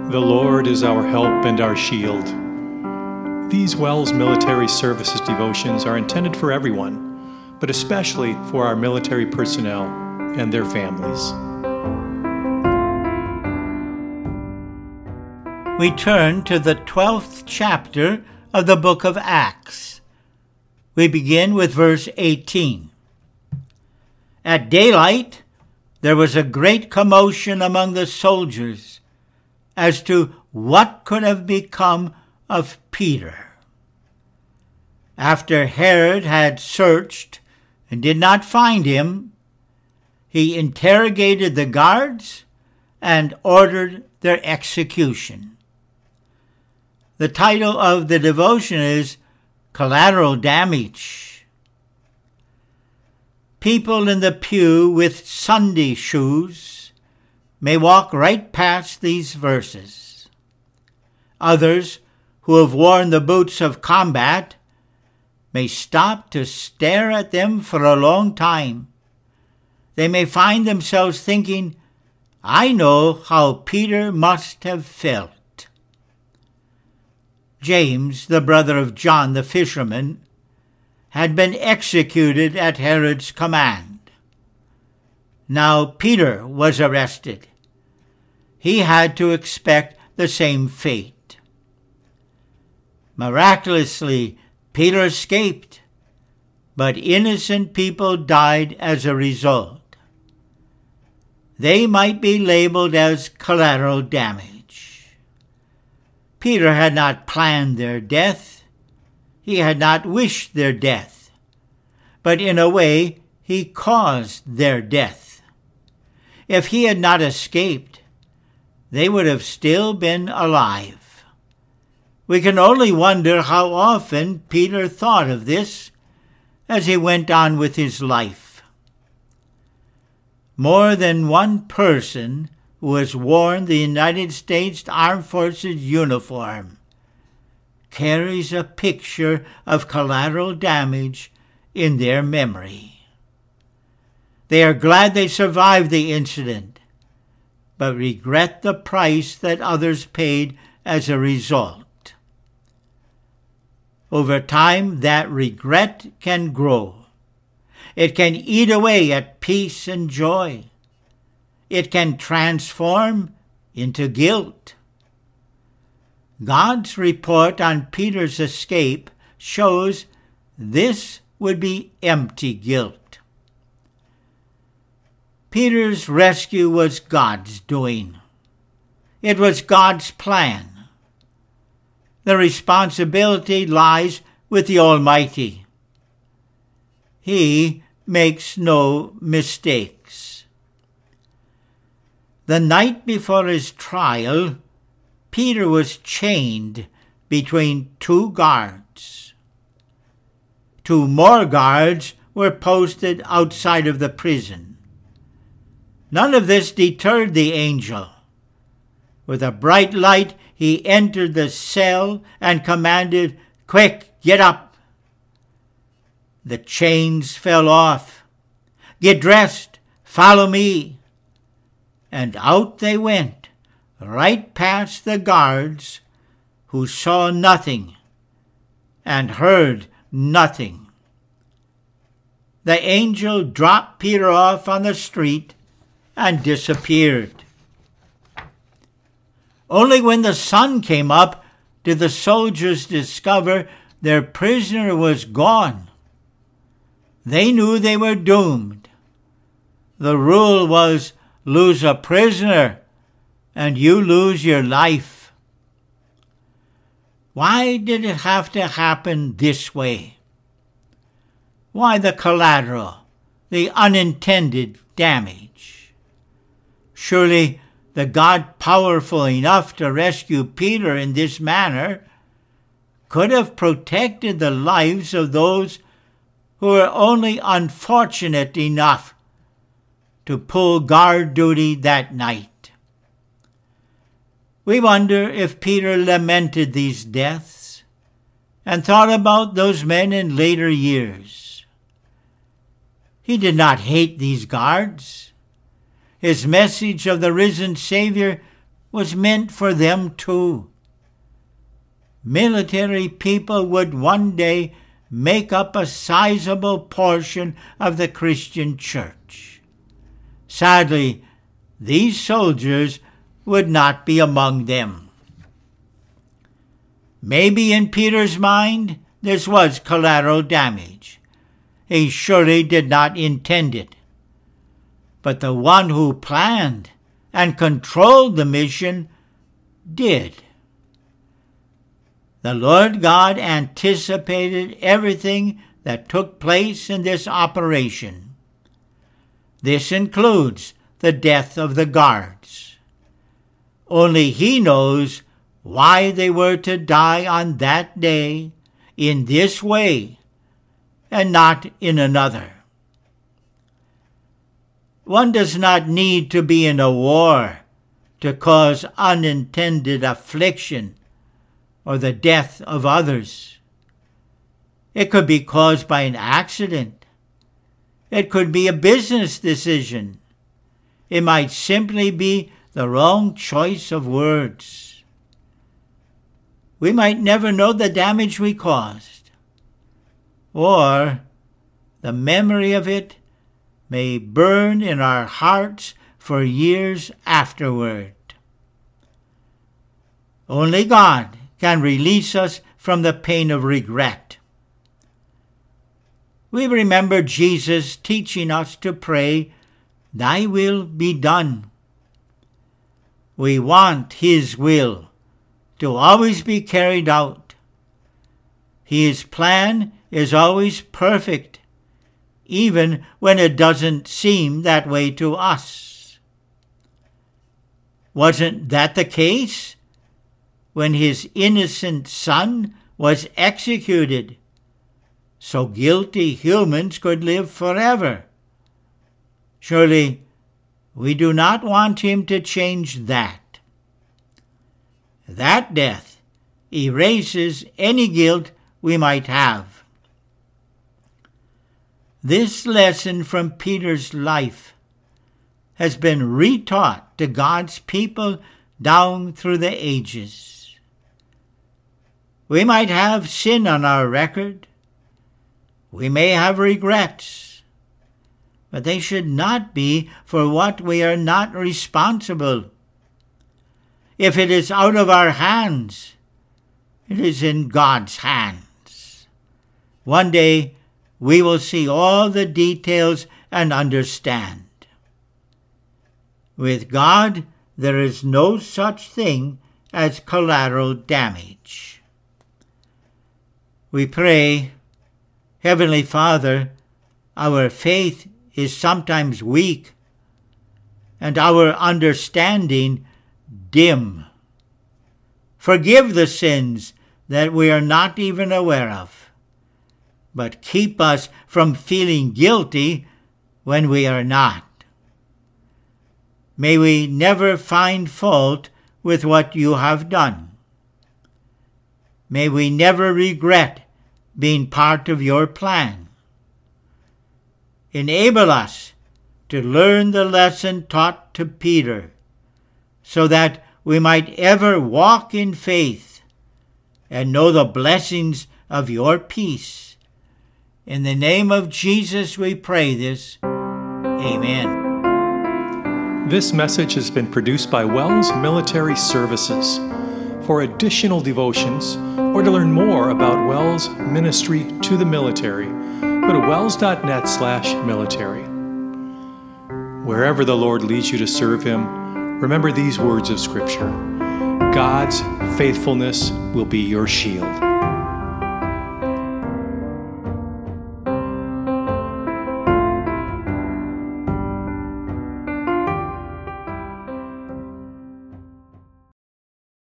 The Lord is our help and our shield. These WELS Military Services devotions are intended for everyone, but especially for our military personnel and their families. We turn to the 12th chapter of the book of Acts. We begin with verse 18. At daylight, there was a great commotion among the soldiers as to what could have become of Peter. After Herod had searched and did not find him, he interrogated the guards and ordered their execution. The title of the devotion is Collateral Damage. People in the pew with Sunday shoes may walk right past these verses. Others who have worn the boots of combat may stop to stare at them for a long time. They may find themselves thinking, I know how Peter must have felt. James, the brother of John the fisherman, had been executed at Herod's command. Now Peter was arrested. He had to expect the same fate. Miraculously, Peter escaped, but innocent people died as a result. They might be labeled as collateral damage. Peter had not planned their death. He had not wished their death. But in a way, he caused their death. If he had not escaped, they would have still been alive. We can only wonder how often Peter thought of this as he went on with his life. More than one person who has worn the United States Armed Forces uniform carries a picture of collateral damage in their memory. They are glad they survived the incident, but regret the price that others paid as a result. Over time, that regret can grow. It can eat away at peace and joy. It can transform into guilt. God's report on Peter's escape shows this would be empty guilt. Peter's rescue was God's doing. It was God's plan. The responsibility lies with the Almighty. He makes no mistakes. The night before his trial, Peter was chained between two guards. Two more guards were posted outside of the prison. None of this deterred the angel. With a bright light, he entered the cell and commanded, "Quick, get up." The chains fell off. "Get dressed, follow me." And out they went, right past the guards, who saw nothing and heard nothing. The angel dropped Peter off on the street and disappeared. Only when the sun came up did the soldiers discover their prisoner was gone. They knew they were doomed. The rule was, lose a prisoner and you lose your life. Why did it have to happen this way? Why the collateral, the unintended damage? Surely the God powerful enough to rescue Peter in this manner could have protected the lives of those who were only unfortunate enough to pull guard duty that night. We wonder if Peter lamented these deaths and thought about those men in later years. He did not hate these guards. His message of the risen Savior was meant for them too. Military people would one day make up a sizable portion of the Christian church. Sadly, these soldiers would not be among them. Maybe in Peter's mind, this was collateral damage. He surely did not intend it. But the one who planned and controlled the mission did. The Lord God anticipated everything that took place in this operation. This includes the death of the guards. Only He knows why they were to die on that day in this way and not in another. One does not need to be in a war to cause unintended affliction or the death of others. It could be caused by an accident. It could be a business decision. It might simply be the wrong choice of words. We might never know the damage we caused, or the memory of it may burn in our hearts for years afterward. Only God can release us from the pain of regret. We remember Jesus teaching us to pray, "Thy will be done." We want His will to always be carried out. His plan is always perfect, even when it doesn't seem that way to us. Wasn't that the case when His innocent Son was executed, so guilty humans could live forever? Surely we do not want Him to change that. That death erases any guilt we might have. This lesson from Peter's life has been retaught to God's people down through the ages. We might have sin on our record. We may have regrets, but they should not be for what we are not responsible. If it is out of our hands, it is in God's hands. One day, we will see all the details and understand. With God, there is no such thing as collateral damage. We pray, Heavenly Father, our faith is sometimes weak and our understanding dim. Forgive the sins that we are not even aware of, but keep us from feeling guilty when we are not. May we never find fault with what you have done. May we never regret being part of your plan. Enable us to learn the lesson taught to Peter, so that we might ever walk in faith and know the blessings of your peace. In the name of Jesus we pray this. Amen. This message has been produced by Wells Military Services. For additional devotions or to learn more about Wells' ministry to the military, go to wells.net/military. Wherever the Lord leads you to serve Him, remember these words of Scripture: God's faithfulness will be your shield.